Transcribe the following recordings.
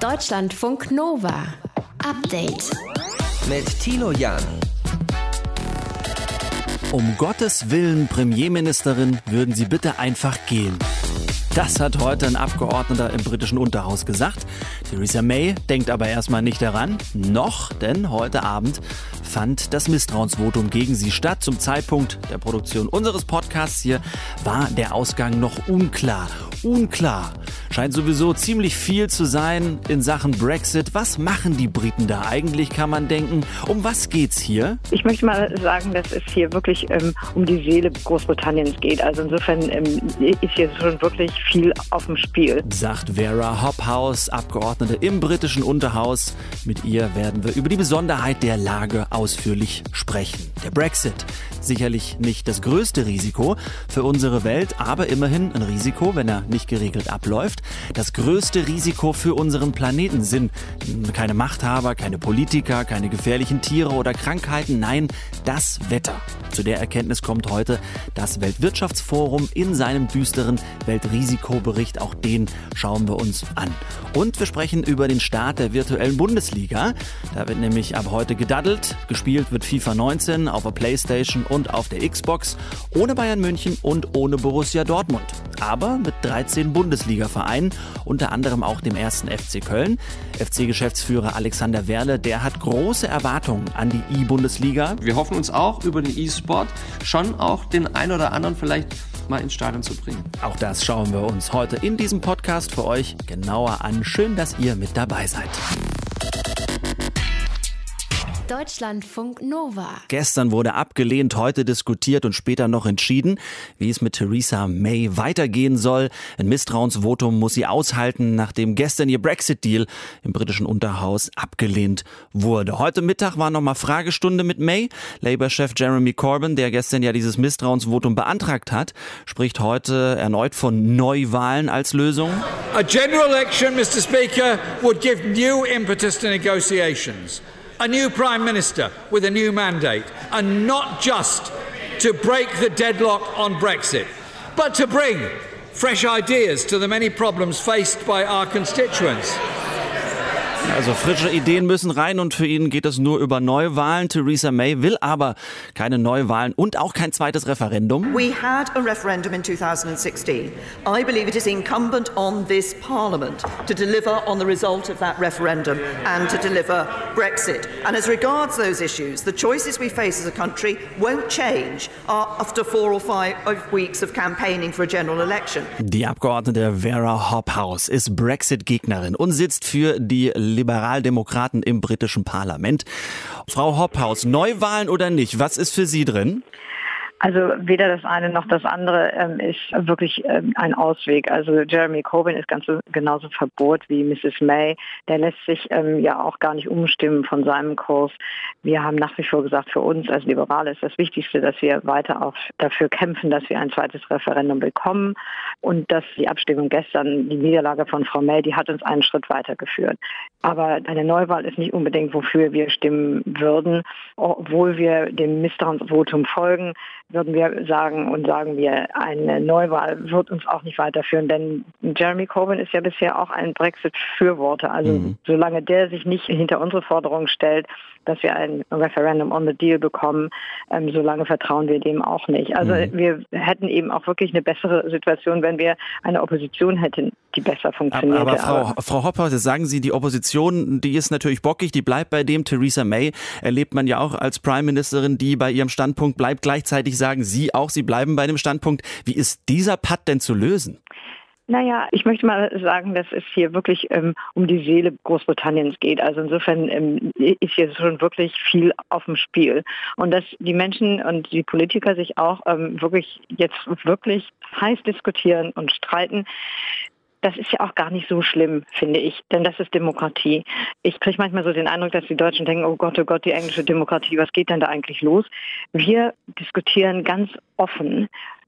Deutschlandfunk Nova. Update. Mit Thilo Jahn. Um Gottes Willen, Premierministerin, würden Sie bitte einfach gehen. Das hat heute ein Abgeordneter im britischen Unterhaus gesagt. Theresa May denkt aber erstmal nicht daran. Denn heute Abend fand das Misstrauensvotum gegen sie statt. Zum Zeitpunkt der Produktion unseres Podcasts hier war der Ausgang noch unklar. Scheint sowieso ziemlich viel zu sein in Sachen Brexit. Was machen die Briten da eigentlich, kann man denken? Um was geht's hier? Ich möchte mal sagen, dass es hier wirklich um die Seele Großbritanniens geht. Also insofern ist hier schon wirklich viel auf dem Spiel. Sagt Vera Hobhouse, Abgeordnete im britischen Unterhaus. Mit ihr werden wir über die Besonderheit der Lage ausführlich sprechen. Der Brexit, sicherlich nicht das größte Risiko für unsere Welt, aber immerhin ein Risiko, wenn er nicht geregelt abläuft. Das größte Risiko für unseren Planeten sind keine Machthaber, keine Politiker, keine gefährlichen Tiere oder Krankheiten, nein, das Wetter. Zu der Erkenntnis kommt heute das Weltwirtschaftsforum in seinem düsteren Weltrisikobericht. Auch den schauen wir uns an. Und wir sprechen über den Start der virtuellen Bundesliga. Da wird nämlich ab heute gedaddelt. Gespielt wird FIFA 19 auf der Playstation und auf der Xbox. Ohne Bayern München und ohne Borussia Dortmund. Aber mit 13 Bundesliga-Vereinen, unter anderem auch dem 1. FC Köln. FC-Geschäftsführer Alexander Werle, der hat große Erwartungen an die E-Bundesliga. Wir hoffen uns auch über den E-Sport schon auch den ein oder anderen vielleicht mal ins Stadion zu bringen. Auch das schauen wir uns heute in diesem Podcast für euch genauer an. Schön, dass ihr mit dabei seid. Deutschlandfunk Nova. Gestern wurde abgelehnt, heute diskutiert und später noch entschieden, wie es mit Theresa May weitergehen soll. Ein Misstrauensvotum muss sie aushalten, nachdem gestern ihr Brexit-Deal im britischen Unterhaus abgelehnt wurde. Heute Mittag war nochmal Fragestunde mit May. Labour-Chef Jeremy Corbyn, der gestern ja dieses Misstrauensvotum beantragt hat, spricht heute erneut von Neuwahlen als Lösung. A general election, Mr. Speaker, would give new impetus to negotiations. A new Prime Minister with a new mandate, and not just to break the deadlock on Brexit, but to bring fresh ideas to the many problems faced by our constituents. Also frische Ideen müssen rein und für ihn geht es nur über Neuwahlen. Theresa May will aber keine Neuwahlen und auch kein zweites Referendum. We had a referendum in 2016. I believe it is incumbent on this Parliament to deliver on the result of that referendum and to deliver Brexit. And as regards those issues, the choices we face as a country won't change after 4 or 5 weeks of campaigning for a general election. Die Abgeordnete Vera Hobhouse ist Brexit-Gegnerin und sitzt für die Liberaldemokraten im britischen Parlament. Frau Hobhouse, Neuwahlen oder nicht, was ist für Sie drin? Also weder das eine noch das andere ist wirklich ein Ausweg. Also Jeremy Corbyn ist genauso verbohrt wie Mrs. May. Der lässt sich ja auch gar nicht umstimmen von seinem Kurs. Wir haben nach wie vor gesagt, für uns als Liberale ist das Wichtigste, dass wir weiter auch dafür kämpfen, dass wir ein zweites Referendum bekommen. Und dass die Abstimmung gestern, die Niederlage von Frau May, die hat uns einen Schritt weitergeführt. Aber eine Neuwahl ist nicht unbedingt, wofür wir stimmen würden. Obwohl wir dem Misstrauensvotum folgen, würden wir sagen, eine Neuwahl wird uns auch nicht weiterführen, denn Jeremy Corbyn ist ja bisher auch ein Brexit-Befürworter. Also solange der sich nicht hinter unsere Forderung stellt, dass wir ein Referendum on the Deal bekommen, solange vertrauen wir dem auch nicht. Also wir hätten eben auch wirklich eine bessere Situation, wenn wir eine Opposition hätten, die besser funktioniert. Aber Frau Hobhouse, sagen Sie, die Opposition, die ist natürlich bockig, die bleibt bei dem. Theresa May erlebt man ja auch als Prime Ministerin, die bei ihrem Standpunkt bleibt. Gleichzeitig sagen Sie auch, Sie bleiben bei dem Standpunkt. Wie ist dieser Patt denn zu lösen? Naja, ich möchte mal sagen, dass es hier wirklich um die Seele Großbritanniens geht. Also insofern ist hier schon wirklich viel auf dem Spiel. Und dass die Menschen und die Politiker sich auch wirklich heiß diskutieren und streiten, das ist ja auch gar nicht so schlimm, finde ich, denn das ist Demokratie. Ich kriege manchmal so den Eindruck, dass die Deutschen denken, oh Gott, die englische Demokratie, was geht denn da eigentlich los? Wir diskutieren ganz offen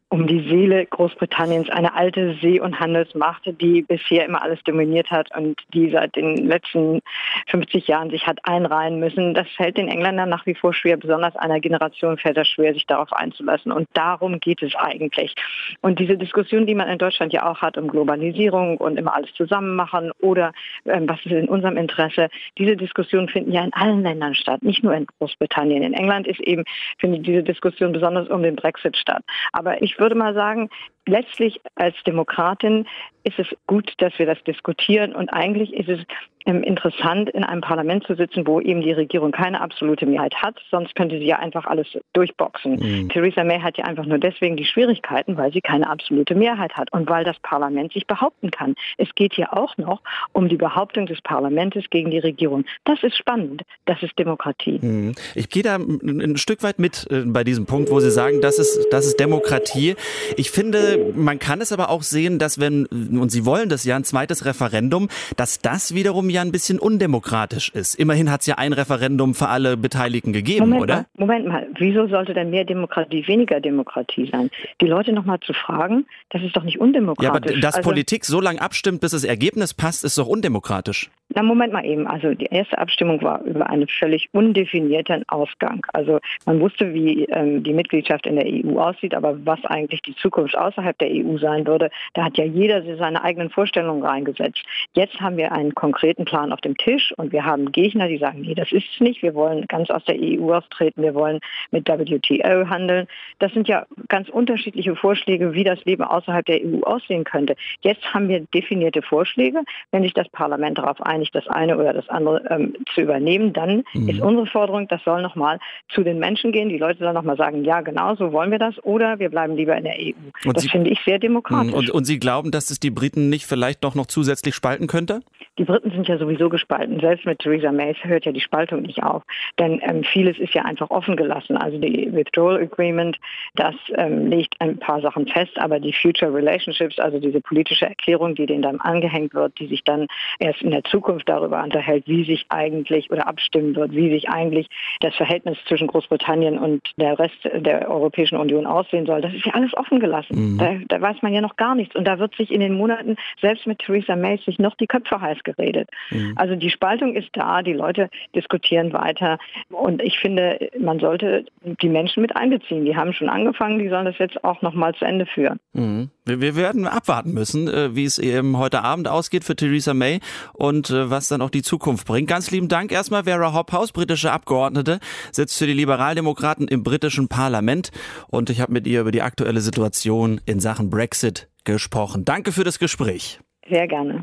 um die Seele Großbritanniens, eine alte See- und Handelsmacht, die bisher immer alles dominiert hat und die seit den letzten 50 Jahren sich hat einreihen müssen. Das fällt den Engländern nach wie vor schwer, besonders einer Generation fällt es schwer, sich darauf einzulassen. Und darum geht es eigentlich. Und diese Diskussion, die man in Deutschland ja auch hat um Globalisierung und immer alles zusammen machen oder was ist in unserem Interesse, diese Diskussionen finden ja in allen Ländern statt, nicht nur in Großbritannien. In England findet diese Diskussion besonders um den Brexit statt. Aber ich würde mal sagen, letztlich als Demokratin ist es gut, dass wir das diskutieren und eigentlich ist es interessant, in einem Parlament zu sitzen, wo eben die Regierung keine absolute Mehrheit hat, sonst könnte sie ja einfach alles durchboxen. Theresa May hat ja einfach nur deswegen die Schwierigkeiten, weil sie keine absolute Mehrheit hat und weil das Parlament sich behaupten kann. Es geht hier auch noch um die Behauptung des Parlaments gegen die Regierung. Das ist spannend, das ist Demokratie. Ich gehe da ein Stück weit mit bei diesem Punkt, wo Sie sagen, das ist Demokratie. Ich finde, man kann es aber auch sehen, dass und Sie wollen das ja, ein zweites Referendum, dass das wiederum ja ein bisschen undemokratisch ist. Immerhin hat es ja ein Referendum für alle Beteiligten gegeben, oder? Moment mal, wieso sollte denn mehr Demokratie weniger Demokratie sein? Die Leute nochmal zu fragen, das ist doch nicht undemokratisch. Ja, aber dass Politik so lange abstimmt, bis das Ergebnis passt, ist doch undemokratisch. Na, Moment mal eben. Also die erste Abstimmung war über einen völlig undefinierten Ausgang. Also man wusste, wie die Mitgliedschaft in der EU aussieht, aber was eigentlich die Zukunft außerhalb der EU sein würde, da hat ja jeder seine eigenen Vorstellungen reingesetzt. Jetzt haben wir einen konkreten Plan auf dem Tisch und wir haben Gegner, die sagen, nee, das ist es nicht. Wir wollen ganz aus der EU austreten. Wir wollen mit WTO handeln. Das sind ja ganz unterschiedliche Vorschläge, wie das Leben außerhalb der EU aussehen könnte. Jetzt haben wir definierte Vorschläge. Wenn sich das Parlament darauf einigt, das eine oder das andere zu übernehmen, dann ist unsere Forderung, das soll nochmal zu den Menschen gehen. Die Leute sollen nochmal sagen, ja, genau, so wollen wir das oder wir bleiben lieber in der EU. Und das finde ich sehr demokratisch. Und Sie glauben, dass es die Briten nicht vielleicht doch noch zusätzlich spalten könnte? Die Briten sind ja sowieso gespalten. Selbst mit Theresa May hört ja die Spaltung nicht auf. Denn vieles ist ja einfach offen gelassen. Also die Withdrawal Agreement, das legt ein paar Sachen fest, aber die Future Relationships, also diese politische Erklärung, die denen dann angehängt wird, die sich dann erst in der Zukunft darüber unterhält, wie sich eigentlich oder abstimmen wird, wie sich eigentlich das Verhältnis zwischen Großbritannien und der Rest der Europäischen Union aussehen soll. Das ist ja alles offen gelassen. Da weiß man ja noch gar nichts. Und da wird sich in den Monaten, selbst mit Theresa May, sich noch die Köpfe heiß geredet. Also die Spaltung ist da, die Leute diskutieren weiter und ich finde, man sollte die Menschen mit einbeziehen. Die haben schon angefangen, die sollen das jetzt auch nochmal zu Ende führen. Wir werden abwarten müssen, wie es eben heute Abend ausgeht für Theresa May und was dann auch die Zukunft bringt. Ganz lieben Dank erstmal. Vera Hophouse, britische Abgeordnete, sitzt für die Liberaldemokraten im britischen Parlament und ich habe mit ihr über die aktuelle Situation in Sachen Brexit gesprochen. Danke für das Gespräch. Sehr gerne.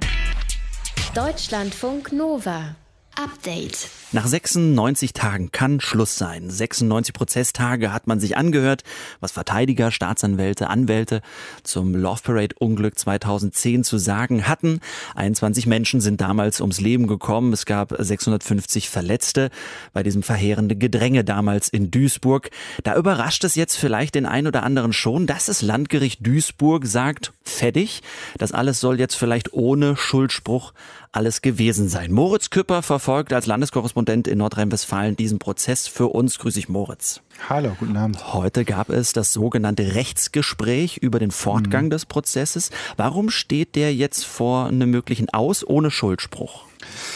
Deutschlandfunk Nova. Update. Nach 96 Tagen kann Schluss sein. 96 Prozesstage hat man sich angehört, was Verteidiger, Staatsanwälte, Anwälte zum Love Parade Unglück 2010 zu sagen hatten. 21 Menschen sind damals ums Leben gekommen. Es gab 650 Verletzte bei diesem verheerenden Gedränge damals in Duisburg. Da überrascht es jetzt vielleicht den einen oder anderen schon, dass das Landgericht Duisburg sagt, fertig. Das alles soll jetzt vielleicht ohne Schuldspruch alles gewesen sein. Moritz Küpper verfolgt als Landeskorrespondent in Nordrhein-Westfalen diesen Prozess für uns. Grüß dich, Moritz. Hallo, guten Abend. Heute gab es das sogenannte Rechtsgespräch über den Fortgang des Prozesses. Warum steht der jetzt vor einem möglichen Aus ohne Schuldspruch?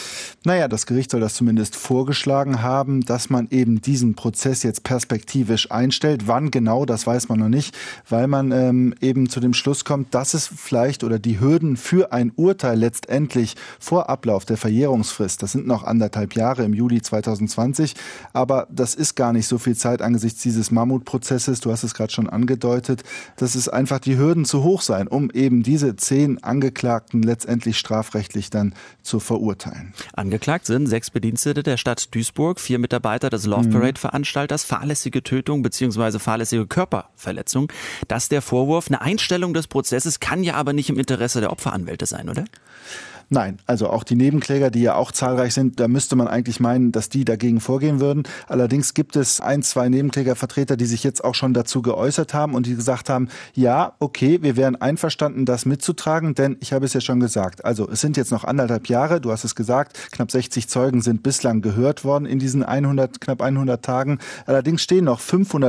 Naja, das Gericht soll das zumindest vorgeschlagen haben, dass man eben diesen Prozess jetzt perspektivisch einstellt. Wann genau, das weiß man noch nicht, weil man eben zu dem Schluss kommt, dass es vielleicht oder die Hürden für ein Urteil letztendlich vor Ablauf der Verjährungsfrist, das sind noch 1,5 Jahre im Juli 2020, aber das ist gar nicht so viel Zeit angesichts dieses Mammutprozesses, du hast es gerade schon angedeutet, dass es einfach die Hürden zu hoch sein, um eben diese 10 Angeklagten letztendlich strafrechtlich dann zu verurteilen. Angeklagt sind 6 Bedienstete der Stadt Duisburg, 4 Mitarbeiter des Love Parade Veranstalters, fahrlässige Tötung bzw. fahrlässige Körperverletzung. Das ist der Vorwurf. Eine Einstellung des Prozesses kann ja aber nicht im Interesse der Opferanwälte sein, oder? Nein, also auch die Nebenkläger, die ja auch zahlreich sind, da müsste man eigentlich meinen, dass die dagegen vorgehen würden. Allerdings gibt es 1, 2 Nebenklägervertreter, die sich jetzt auch schon dazu geäußert haben und die gesagt haben, ja, okay, wir wären einverstanden, das mitzutragen, denn ich habe es ja schon gesagt, also es sind jetzt noch 1,5 Jahre, du hast es gesagt, knapp 60 Zeugen sind bislang gehört worden in diesen knapp 100 Tagen. Allerdings stehen noch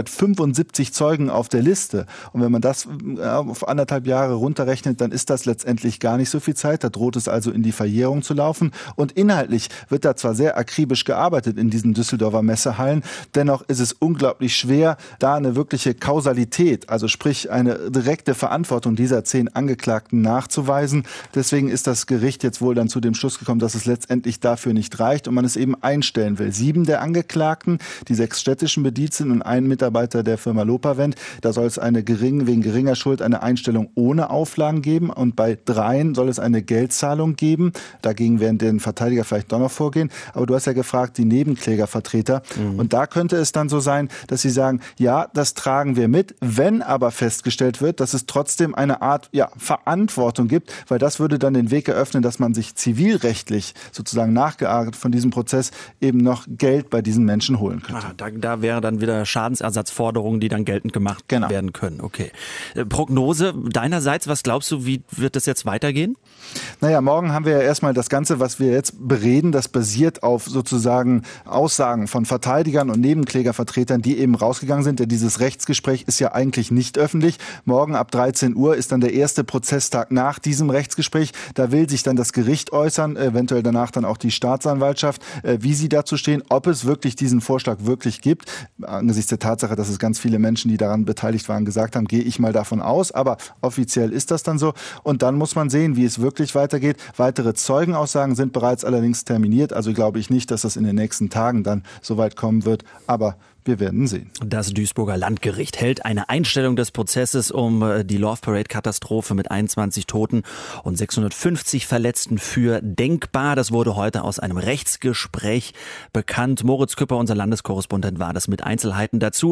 575 Zeugen auf der Liste. Und wenn man das auf 1,5 Jahre runterrechnet, dann ist das letztendlich gar nicht so viel Zeit. Da droht es also in die Verjährung zu laufen. Und inhaltlich wird da zwar sehr akribisch gearbeitet in diesen Düsseldorfer Messehallen, dennoch ist es unglaublich schwer, da eine wirkliche Kausalität, also sprich eine direkte Verantwortung dieser 10 Angeklagten nachzuweisen. Deswegen ist das Gericht jetzt wohl dann zu dem Schluss gekommen, dass es letztendlich dafür nicht reicht und man es eben einstellen will. 7 der Angeklagten, die 6 städtischen Bediensteten und ein Mitarbeiter der Firma Lopavent, da soll es wegen geringer Schuld eine Einstellung ohne Auflagen geben und bei 3 soll es eine Geldzahlung geben. Dagegen werden den Verteidiger vielleicht doch noch vorgehen. Aber du hast ja gefragt, die Nebenklägervertreter. Und da könnte es dann so sein, dass sie sagen, ja, das tragen wir mit, wenn aber festgestellt wird, dass es trotzdem eine Art Verantwortung gibt, weil das würde dann den Weg eröffnen, dass man sich zivilrechtlich sozusagen nachgearbeitet von diesem Prozess eben noch Geld bei diesen Menschen holen könnte. Da wäre dann wieder Schadensersatzforderungen, die dann geltend gemacht werden können. Okay. Prognose deinerseits, was glaubst du, wie wird das jetzt weitergehen? Naja, morgen haben wir ja erstmal das Ganze, was wir jetzt bereden, das basiert auf sozusagen Aussagen von Verteidigern und Nebenklägervertretern, die eben rausgegangen sind. Denn dieses Rechtsgespräch ist ja eigentlich nicht öffentlich. Morgen ab 13 Uhr ist dann der erste Prozesstag nach diesem Rechtsgespräch. Da will sich dann das Gericht äußern, eventuell danach dann auch die Staatsanwaltschaft, wie sie dazu stehen, ob es wirklich diesen Vorschlag wirklich gibt. Angesichts der Tatsache, dass es ganz viele Menschen, die daran beteiligt waren, gesagt haben, gehe ich mal davon aus. Aber offiziell ist das dann so. Und dann muss man sehen, wie es wirklich weitergeht. Weitere Zeugenaussagen sind bereits allerdings terminiert. Also glaube ich nicht, dass das in den nächsten Tagen dann so weit kommen wird. Aber wir werden sehen. Das Duisburger Landgericht hält eine Einstellung des Prozesses um die Love Parade-Katastrophe mit 21 Toten und 650 Verletzten für denkbar. Das wurde heute aus einem Rechtsgespräch bekannt. Moritz Küpper, unser Landeskorrespondent, war das mit Einzelheiten dazu.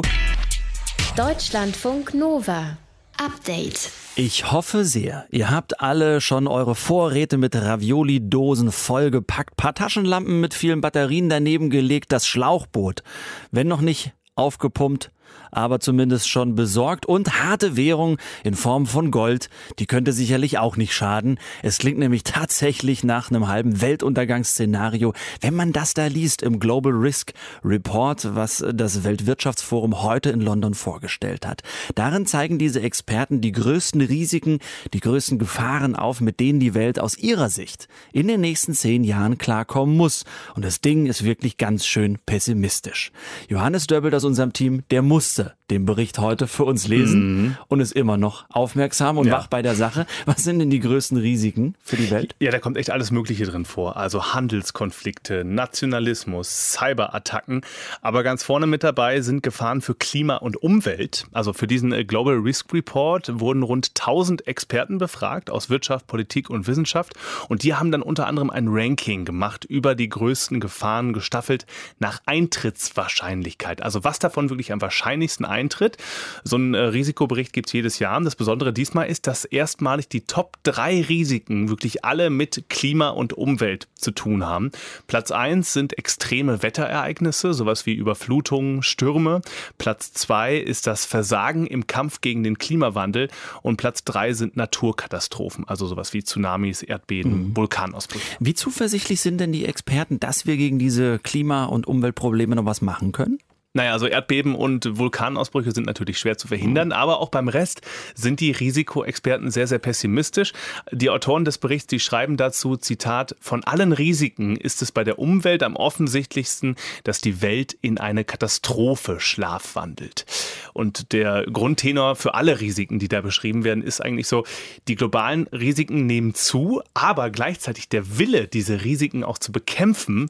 Deutschlandfunk Nova. Update. Ich hoffe sehr, ihr habt alle schon eure Vorräte mit Ravioli-Dosen vollgepackt, paar Taschenlampen mit vielen Batterien daneben gelegt, das Schlauchboot, wenn noch nicht aufgepumpt, aber zumindest schon besorgt und harte Währung in Form von Gold, die könnte sicherlich auch nicht schaden. Es klingt nämlich tatsächlich nach einem halben Weltuntergangsszenario, wenn man das da liest im Global Risk Report, was das Weltwirtschaftsforum heute in London vorgestellt hat. Darin zeigen diese Experten die größten Risiken, die größten Gefahren auf, mit denen die Welt aus ihrer Sicht in den nächsten 10 Jahren klarkommen muss. Und das Ding ist wirklich ganz schön pessimistisch. Johannes Döbbelt aus unserem Team, der musste den Bericht heute für uns lesen und ist immer noch aufmerksam und wach bei der Sache. Was sind denn die größten Risiken für die Welt? Ja, da kommt echt alles Mögliche drin vor. Also Handelskonflikte, Nationalismus, Cyberattacken. Aber ganz vorne mit dabei sind Gefahren für Klima und Umwelt. Also für diesen Global Risk Report wurden rund 1000 Experten befragt aus Wirtschaft, Politik und Wissenschaft. Und die haben dann unter anderem ein Ranking gemacht über die größten Gefahren, gestaffelt nach Eintrittswahrscheinlichkeit. Also was davon wirklich am wahrscheinlichsten eintritt. So ein Risikobericht gibt es jedes Jahr. Das Besondere diesmal ist, dass erstmalig die Top 3 Risiken wirklich alle mit Klima und Umwelt zu tun haben. Platz 1 sind extreme Wetterereignisse, sowas wie Überflutungen, Stürme. Platz 2 ist das Versagen im Kampf gegen den Klimawandel. Und Platz 3 sind Naturkatastrophen, also sowas wie Tsunamis, Erdbeben, Vulkanausbrüche. Wie zuversichtlich sind denn die Experten, dass wir gegen diese Klima- und Umweltprobleme noch was machen können? Naja, also Erdbeben und Vulkanausbrüche sind natürlich schwer zu verhindern, aber auch beim Rest sind die Risikoexperten sehr, sehr pessimistisch. Die Autoren des Berichts, die schreiben dazu, Zitat, von allen Risiken ist es bei der Umwelt am offensichtlichsten, dass die Welt in eine Katastrophe schlafwandelt. Und der Grundtenor für alle Risiken, die da beschrieben werden, ist eigentlich so, die globalen Risiken nehmen zu, aber gleichzeitig der Wille, diese Risiken auch zu bekämpfen,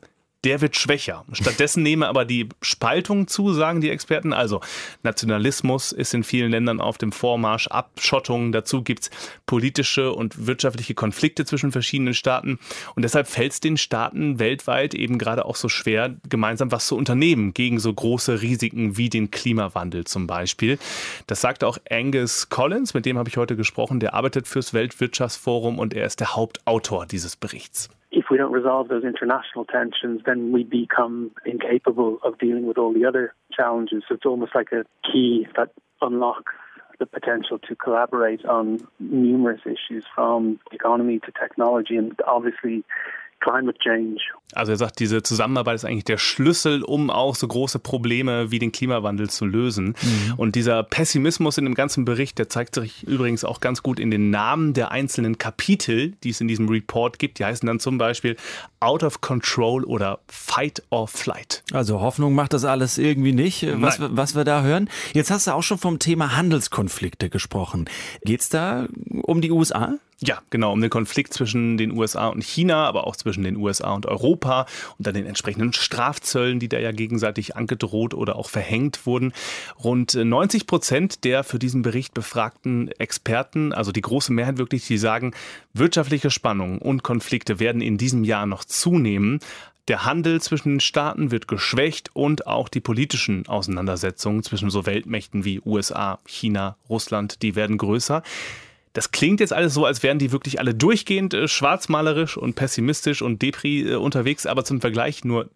der wird schwächer. Stattdessen nehme aber die Spaltung zu, sagen die Experten. Also Nationalismus ist in vielen Ländern auf dem Vormarsch, Abschottung. Dazu gibt's politische und wirtschaftliche Konflikte zwischen verschiedenen Staaten. Und deshalb fällt es den Staaten weltweit eben gerade auch so schwer, gemeinsam was zu unternehmen gegen so große Risiken wie den Klimawandel zum Beispiel. Das sagt auch Angus Collins, mit dem habe ich heute gesprochen. Der arbeitet fürs Weltwirtschaftsforum und er ist der Hauptautor dieses Berichts. If we don't resolve those international tensions, then we become incapable of dealing with all the other challenges. So it's almost like a key that unlocks the potential to collaborate on numerous issues from economy to technology and obviously climate change. Also er sagt, diese Zusammenarbeit ist eigentlich der Schlüssel, um auch so große Probleme wie den Klimawandel zu lösen. Und dieser Pessimismus in dem ganzen Bericht, der zeigt sich übrigens auch ganz gut in den Namen der einzelnen Kapitel, die es in diesem Report gibt. Die heißen dann zum Beispiel Out of Control oder Fight or Flight. Also Hoffnung macht das alles irgendwie nicht, was wir da hören. Jetzt hast du auch schon vom Thema Handelskonflikte gesprochen. Geht's da um die USA? Ja, genau, um den Konflikt zwischen den USA und China, aber auch zwischen den USA und Europa und dann den entsprechenden Strafzöllen, die da ja gegenseitig angedroht oder auch verhängt wurden. Rund 90% der für diesen Bericht befragten Experten, also die große Mehrheit wirklich, die sagen, wirtschaftliche Spannungen und Konflikte werden in diesem Jahr noch zunehmen. Der Handel zwischen den Staaten wird geschwächt und auch die politischen Auseinandersetzungen zwischen so Weltmächten wie USA, China, Russland, die werden größer. Das klingt jetzt alles so, als wären die wirklich alle durchgehend schwarzmalerisch und pessimistisch und Depri unterwegs, aber zum Vergleich nur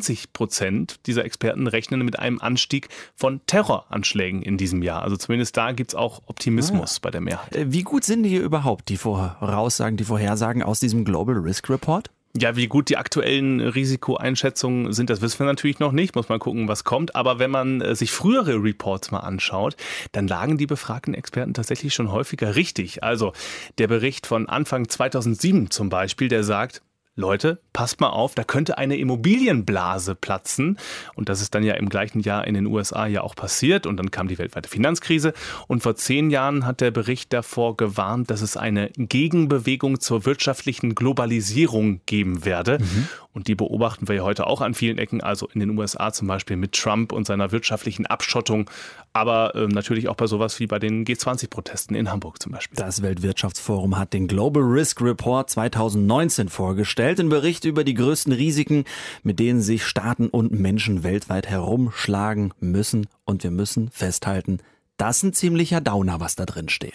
20% dieser Experten rechnen mit einem Anstieg von Terroranschlägen in diesem Jahr. Also zumindest da gibt es auch Optimismus bei der Mehrheit. Wie gut sind hier überhaupt die Vorhersagen aus diesem Global Risk Report? Ja, wie gut die aktuellen Risikoeinschätzungen sind, das wissen wir natürlich noch nicht. Muss mal gucken, was kommt. Aber wenn man sich frühere Reports mal anschaut, dann lagen die befragten Experten tatsächlich schon häufiger richtig. Also der Bericht von Anfang 2007 zum Beispiel, der sagt, Leute, passt mal auf, da könnte eine Immobilienblase platzen. Und das ist dann ja im gleichen Jahr in den USA ja auch passiert. Und dann kam die weltweite Finanzkrise. Und vor 10 Jahren hat der Bericht davor gewarnt, dass es eine Gegenbewegung zur wirtschaftlichen Globalisierung geben werde. Und die beobachten wir ja heute auch an vielen Ecken. Also in den USA zum Beispiel mit Trump und seiner wirtschaftlichen Abschottung. Aber natürlich auch bei sowas wie bei den G20-Protesten in Hamburg zum Beispiel. Das Weltwirtschaftsforum hat den Global Risk Report 2019 vorgestellt. Ein Bericht über die größten Risiken, mit denen sich Staaten und Menschen weltweit herumschlagen müssen. Und wir müssen festhalten, das ist ein ziemlicher Downer, was da drin steht.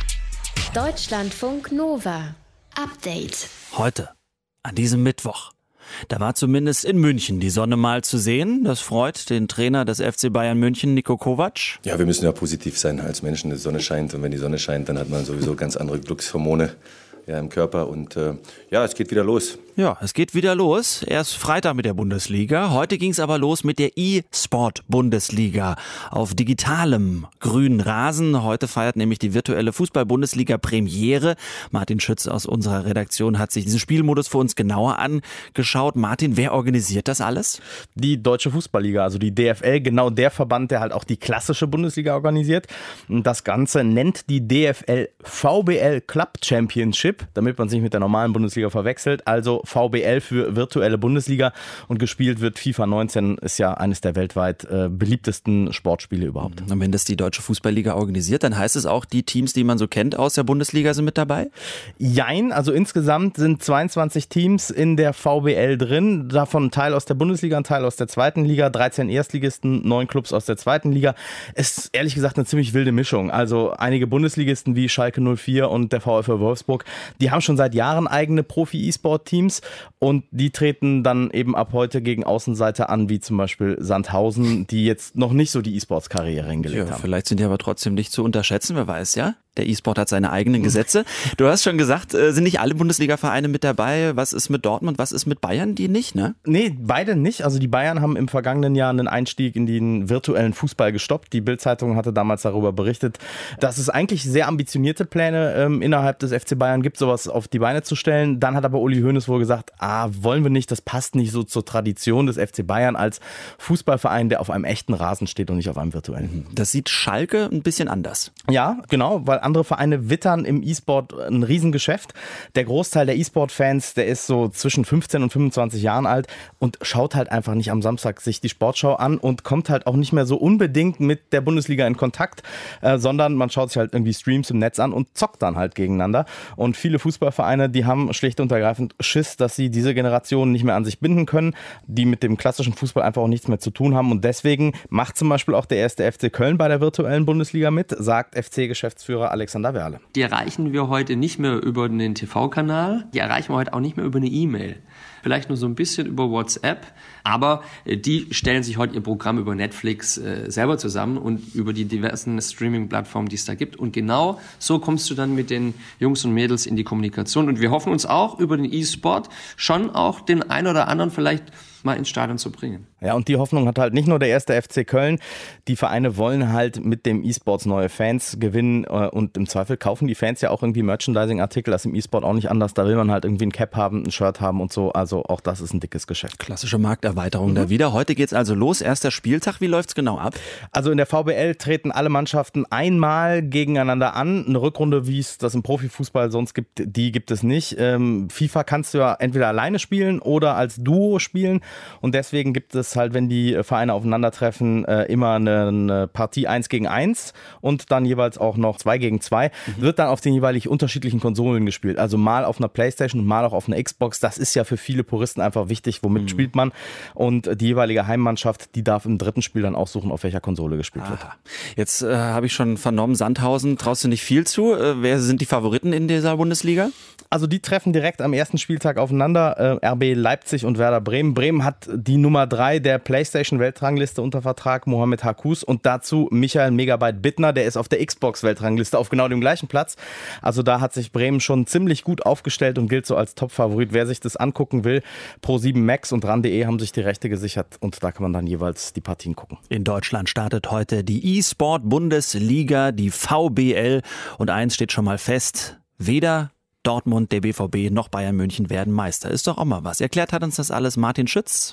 Deutschlandfunk Nova. Update. Heute, an diesem Mittwoch. Da war zumindest in München die Sonne mal zu sehen. Das freut den Trainer des FC Bayern München, Niko Kovac. Ja, wir müssen ja positiv sein als Menschen. Die Sonne scheint und wenn die Sonne scheint, dann hat man sowieso ganz andere Glückshormone im Körper und es geht wieder los. Ja, es geht wieder los. Erst Freitag mit der Bundesliga. Heute ging es aber los mit der E-Sport-Bundesliga auf digitalem grünen Rasen. Heute feiert nämlich die virtuelle Fußball-Bundesliga Premiere. Martin Schütz aus unserer Redaktion hat sich diesen Spielmodus für uns genauer angeschaut. Martin, wer organisiert das alles? Die Deutsche Fußballliga, also die DFL, genau der Verband, der halt auch die klassische Bundesliga organisiert. Und das Ganze nennt die DFL VBL Club Championship, damit man sich mit der normalen Bundesliga verwechselt. Also VBL für virtuelle Bundesliga und gespielt wird FIFA 19, ist ja eines der weltweit beliebtesten Sportspiele überhaupt. Und wenn das die Deutsche Fußballliga organisiert, dann heißt es auch, die Teams, die man so kennt aus der Bundesliga, sind mit dabei? Jein, also insgesamt sind 22 Teams in der VBL drin, davon ein Teil aus der Bundesliga, ein Teil aus der zweiten Liga, 13 Erstligisten, 9 Clubs aus der zweiten Liga. Ist ehrlich gesagt eine ziemlich wilde Mischung. Also einige Bundesligisten wie Schalke 04 und der VfL Wolfsburg, die haben schon seit Jahren eigene Profi-E-Sport-Teams und die treten dann eben ab heute gegen Außenseiter an, wie zum Beispiel Sandhausen, die jetzt noch nicht so die E-Sports-Karriere hingelegt haben. Vielleicht sind die aber trotzdem nicht zu unterschätzen, wer weiß, ja? Der E-Sport hat seine eigenen Gesetze. Du hast schon gesagt, sind nicht alle Bundesliga-Vereine mit dabei. Was ist mit Dortmund, was ist mit Bayern? Die nicht, ne? Nee, beide nicht. Also die Bayern haben im vergangenen Jahr einen Einstieg in den virtuellen Fußball gestoppt. Die Bild-Zeitung hatte damals darüber berichtet, dass es eigentlich sehr ambitionierte Pläne innerhalb des FC Bayern gibt, sowas auf die Beine zu stellen. Dann hat aber Uli Hoeneß wohl gesagt, wollen wir nicht, das passt nicht so zur Tradition des FC Bayern als Fußballverein, der auf einem echten Rasen steht und nicht auf einem virtuellen. Das sieht Schalke ein bisschen anders. Ja, genau, weil andere Vereine wittern im E-Sport ein Riesengeschäft. Der Großteil der E-Sport-Fans, der ist so zwischen 15 und 25 Jahren alt und schaut halt einfach nicht am Samstag sich die Sportschau an und kommt halt auch nicht mehr so unbedingt mit der Bundesliga in Kontakt, sondern man schaut sich halt irgendwie Streams im Netz an und zockt dann halt gegeneinander. Und viele Fußballvereine, die haben schlicht und ergreifend Schiss, dass sie diese Generation nicht mehr an sich binden können, die mit dem klassischen Fußball einfach auch nichts mehr zu tun haben. Und deswegen macht zum Beispiel auch der 1. FC Köln bei der virtuellen Bundesliga mit, sagt FC-Geschäftsführer Alexander Werle. Die erreichen wir heute nicht mehr über den TV-Kanal, die erreichen wir heute auch nicht mehr über eine E-Mail. Vielleicht nur so ein bisschen über WhatsApp, aber die stellen sich heute ihr Programm über Netflix selber zusammen und über die diversen Streaming-Plattformen, die es da gibt. Und genau so kommst du dann mit den Jungs und Mädels in die Kommunikation. Und wir hoffen uns auch über den E-Sport schon auch den ein oder anderen vielleicht mal ins Stadion zu bringen. Ja, und die Hoffnung hat halt nicht nur der 1. FC Köln. Die Vereine wollen halt mit dem E-Sports neue Fans gewinnen und im Zweifel kaufen die Fans ja auch irgendwie Merchandising-Artikel. Das ist im E-Sport auch nicht anders. Da will man halt irgendwie ein Cap haben, ein Shirt haben und so. Also auch das ist ein dickes Geschäft. Klassische Markterweiterung da wieder. Heute geht's also los. Erster Spieltag. Wie läuft's genau ab? Also in der VBL treten alle Mannschaften einmal gegeneinander an. Eine Rückrunde, wie es das im Profifußball sonst gibt, die gibt es nicht. FIFA kannst du ja entweder alleine spielen oder als Duo spielen. Und deswegen gibt es halt, wenn die Vereine aufeinandertreffen, immer eine Partie 1 gegen 1 und dann jeweils auch noch 2 gegen 2. Wird dann auf den jeweilig unterschiedlichen Konsolen gespielt. Also mal auf einer Playstation und mal auch auf einer Xbox. Das ist ja für viele Puristen einfach wichtig, womit spielt man. Und die jeweilige Heimmannschaft, die darf im dritten Spiel dann aussuchen, auf welcher Konsole gespielt wird. Jetzt habe ich schon vernommen, Sandhausen traust du nicht viel zu. Wer sind die Favoriten in dieser Bundesliga? Also die treffen direkt am ersten Spieltag aufeinander. RB Leipzig und Werder Bremen. Bremen hat die Nummer 3 der PlayStation-Weltrangliste unter Vertrag, Mohamed Hakus, und dazu Michael Megabyte Bittner, der ist auf der Xbox-Weltrangliste auf genau dem gleichen Platz. Also da hat sich Bremen schon ziemlich gut aufgestellt und gilt so als Top-Favorit. Wer sich das angucken will, Pro7 Max und RAN.de haben sich die Rechte gesichert und da kann man dann jeweils die Partien gucken. In Deutschland startet heute die E-Sport-Bundesliga, die VBL, und eins steht schon mal fest: weder Dortmund, der BVB noch Bayern München werden Meister. Ist doch auch mal was. Erklärt hat uns das alles Martin Schütz.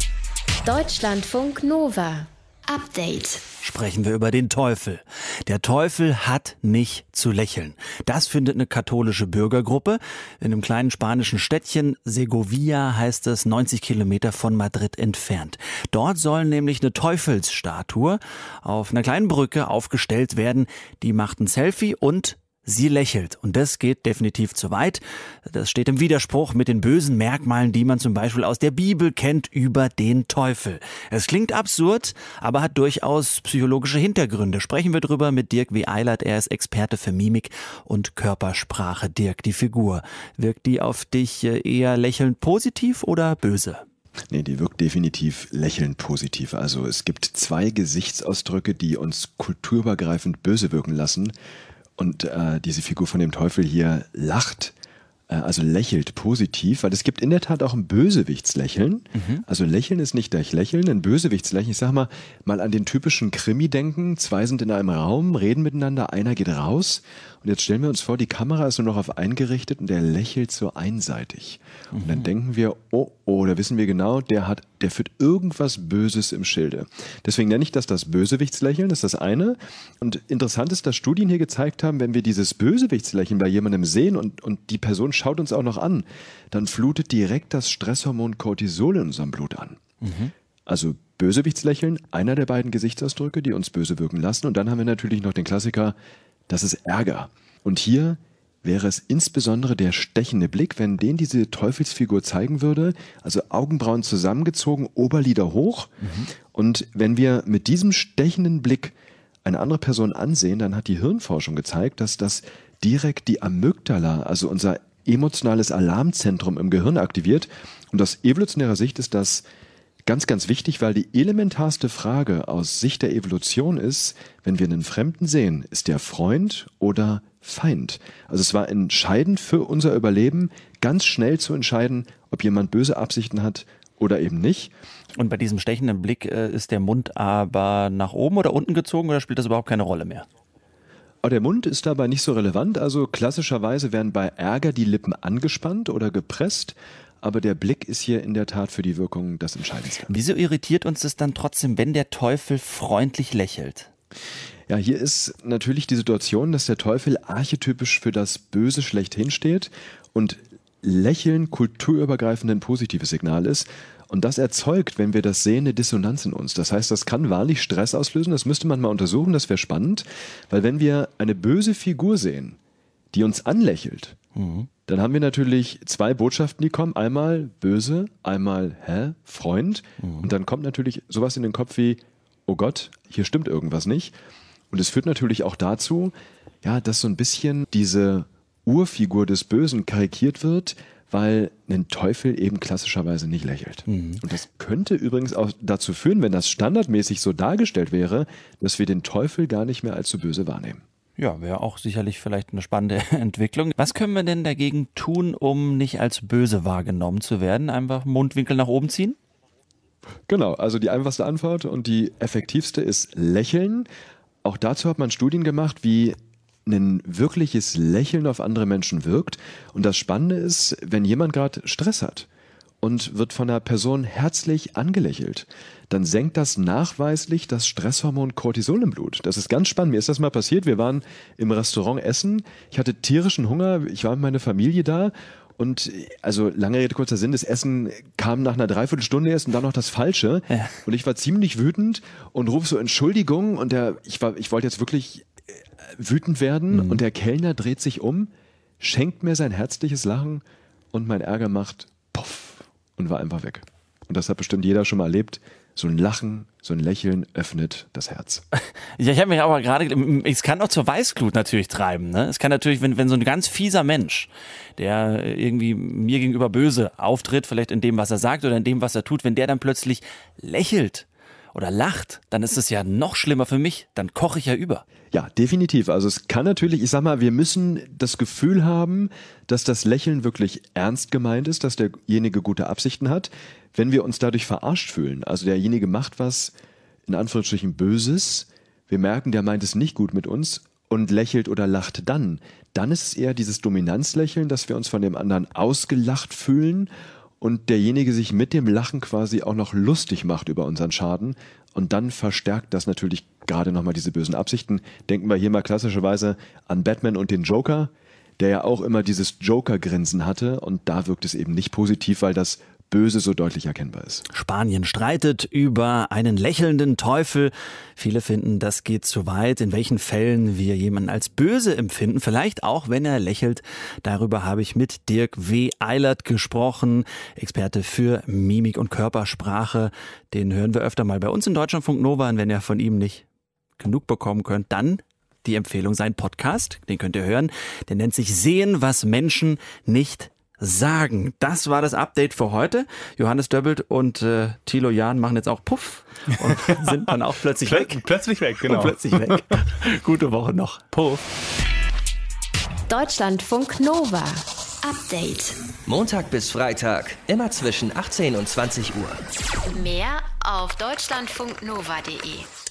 Deutschlandfunk Nova. Update. Sprechen wir über den Teufel. Der Teufel hat nicht zu lächeln. Das findet eine katholische Bürgergruppe in einem kleinen spanischen Städtchen. Segovia heißt es, 90 Kilometer von Madrid entfernt. Dort soll nämlich eine Teufelsstatue auf einer kleinen Brücke aufgestellt werden. Die macht ein Selfie und sie lächelt. Und das geht definitiv zu weit. Das steht im Widerspruch mit den bösen Merkmalen, die man zum Beispiel aus der Bibel kennt über den Teufel. Es klingt absurd, aber hat durchaus psychologische Hintergründe. Sprechen wir drüber mit Dirk W. Eilert. Er ist Experte für Mimik und Körpersprache. Dirk, die Figur, wirkt die auf dich eher lächelnd positiv oder böse? Nee, die wirkt definitiv lächelnd positiv. Also es gibt 2 Gesichtsausdrücke, die uns kulturübergreifend böse wirken lassen. Und diese Figur von dem Teufel hier lacht, also lächelt positiv, weil es gibt in der Tat auch ein Bösewichtslächeln. Also Lächeln ist nicht gleich Lächeln, ein Bösewichtslächeln. Ich sag mal an den typischen Krimi denken. 2 sind in einem Raum, reden miteinander, einer geht raus. Und jetzt stellen wir uns vor, die Kamera ist nur noch auf einen gerichtet und der lächelt so einseitig. Und dann denken wir, oh, da wissen wir genau, der führt irgendwas Böses im Schilde. Deswegen nenne ich das Bösewichtslächeln, das ist das eine. Und interessant ist, dass Studien hier gezeigt haben, wenn wir dieses Bösewichtslächeln bei jemandem sehen und die Person schaut uns auch noch an, dann flutet direkt das Stresshormon Cortisol in unserem Blut an. Also Bösewichtslächeln, einer der beiden Gesichtsausdrücke, die uns böse wirken lassen. Und dann haben wir natürlich noch den Klassiker, das ist Ärger. Und hier wäre es insbesondere der stechende Blick, wenn den diese Teufelsfigur zeigen würde, also Augenbrauen zusammengezogen, Oberlider hoch. Und wenn wir mit diesem stechenden Blick eine andere Person ansehen, dann hat die Hirnforschung gezeigt, dass das direkt die Amygdala, also unser emotionales Alarmzentrum im Gehirn aktiviert. Und aus evolutionärer Sicht ist das ganz, ganz wichtig, weil die elementarste Frage aus Sicht der Evolution ist, wenn wir einen Fremden sehen, ist der Freund oder Feind? Also es war entscheidend für unser Überleben, ganz schnell zu entscheiden, ob jemand böse Absichten hat oder eben nicht. Und bei diesem stechenden Blick ist der Mund aber nach oben oder unten gezogen oder spielt das überhaupt keine Rolle mehr? Aber der Mund ist dabei nicht so relevant. Also klassischerweise werden bei Ärger die Lippen angespannt oder gepresst. Aber der Blick ist hier in der Tat für die Wirkung das Entscheidendste. Wieso irritiert uns das dann trotzdem, wenn der Teufel freundlich lächelt? Ja, hier ist natürlich die Situation, dass der Teufel archetypisch für das Böse schlechthin steht und Lächeln kulturübergreifend ein positives Signal ist. Und das erzeugt, wenn wir das sehen, eine Dissonanz in uns. Das heißt, das kann wahrlich Stress auslösen. Das müsste man mal untersuchen, das wäre spannend. Weil wenn wir eine böse Figur sehen, die uns anlächelt, dann haben wir natürlich zwei Botschaften, die kommen. Einmal böse, einmal Freund. Und dann kommt natürlich sowas in den Kopf wie, oh Gott, hier stimmt irgendwas nicht. Und es führt natürlich auch dazu, ja, dass so ein bisschen diese Urfigur des Bösen karikiert wird, weil ein Teufel eben klassischerweise nicht lächelt. Und das könnte übrigens auch dazu führen, wenn das standardmäßig so dargestellt wäre, dass wir den Teufel gar nicht mehr als so böse wahrnehmen. Ja, wäre auch sicherlich vielleicht eine spannende Entwicklung. Was können wir denn dagegen tun, um nicht als böse wahrgenommen zu werden? Einfach Mundwinkel nach oben ziehen? Genau, also die einfachste Antwort und die effektivste ist Lächeln. Auch dazu hat man Studien gemacht, wie ein wirkliches Lächeln auf andere Menschen wirkt. Und das Spannende ist, wenn jemand gerade Stress hat und wird von einer Person herzlich angelächelt, dann senkt das nachweislich das Stresshormon Cortisol im Blut. Das ist ganz spannend. Mir ist das mal passiert. Wir waren im Restaurant essen. Ich hatte tierischen Hunger. Ich war mit meiner Familie da. Und also lange Rede, kurzer Sinn, das Essen kam nach einer Dreiviertelstunde erst und dann noch das Falsche. Ja. Und ich war ziemlich wütend und rufe so Entschuldigung. Und ich wollte jetzt wirklich wütend werden. Und der Kellner dreht sich um, schenkt mir sein herzliches Lachen und mein Ärger macht puff und war einfach weg. Und das hat bestimmt jeder schon mal erlebt. So ein Lachen, so ein Lächeln öffnet das Herz. Ja, ich habe mich aber gerade, es kann auch zur Weißglut natürlich treiben. Ne? Es kann natürlich, wenn so ein ganz fieser Mensch, der irgendwie mir gegenüber böse auftritt, vielleicht in dem, was er sagt oder in dem, was er tut, wenn der dann plötzlich lächelt oder lacht, dann ist es ja noch schlimmer für mich. Dann koche ich ja über. Ja, definitiv. Also es kann natürlich, ich sag mal, wir müssen das Gefühl haben, dass das Lächeln wirklich ernst gemeint ist, dass derjenige gute Absichten hat. Wenn wir uns dadurch verarscht fühlen, also derjenige macht was, in Anführungsstrichen Böses, wir merken, der meint es nicht gut mit uns und lächelt oder lacht dann ist es eher dieses Dominanzlächeln, dass wir uns von dem anderen ausgelacht fühlen und derjenige sich mit dem Lachen quasi auch noch lustig macht über unseren Schaden. Und dann verstärkt das natürlich gerade nochmal diese bösen Absichten. Denken wir hier mal klassischerweise an Batman und den Joker, der ja auch immer dieses Joker-Grinsen hatte. Und da wirkt es eben nicht positiv, weil das Böse so deutlich erkennbar ist. Spanien streitet über einen lächelnden Teufel. Viele finden, das geht zu weit. In welchen Fällen wir jemanden als böse empfinden, vielleicht auch, wenn er lächelt. Darüber habe ich mit Dirk W. Eilert gesprochen, Experte für Mimik und Körpersprache. Den hören wir öfter mal bei uns in Deutschlandfunk Nova. Und wenn ihr von ihm nicht genug bekommen könnt, dann die Empfehlung, sein Podcast, den könnt ihr hören. Der nennt sich Sehen, was Menschen nicht sagen. Das war das Update für heute. Johannes Döbbelt und Thilo Jahn machen jetzt auch Puff und sind dann auch plötzlich weg. Plötzlich weg, genau. Und plötzlich weg. Gute Woche noch. Puff. Deutschlandfunk Nova. Update. Montag bis Freitag, immer zwischen 18 und 20 Uhr. Mehr auf deutschlandfunknova.de.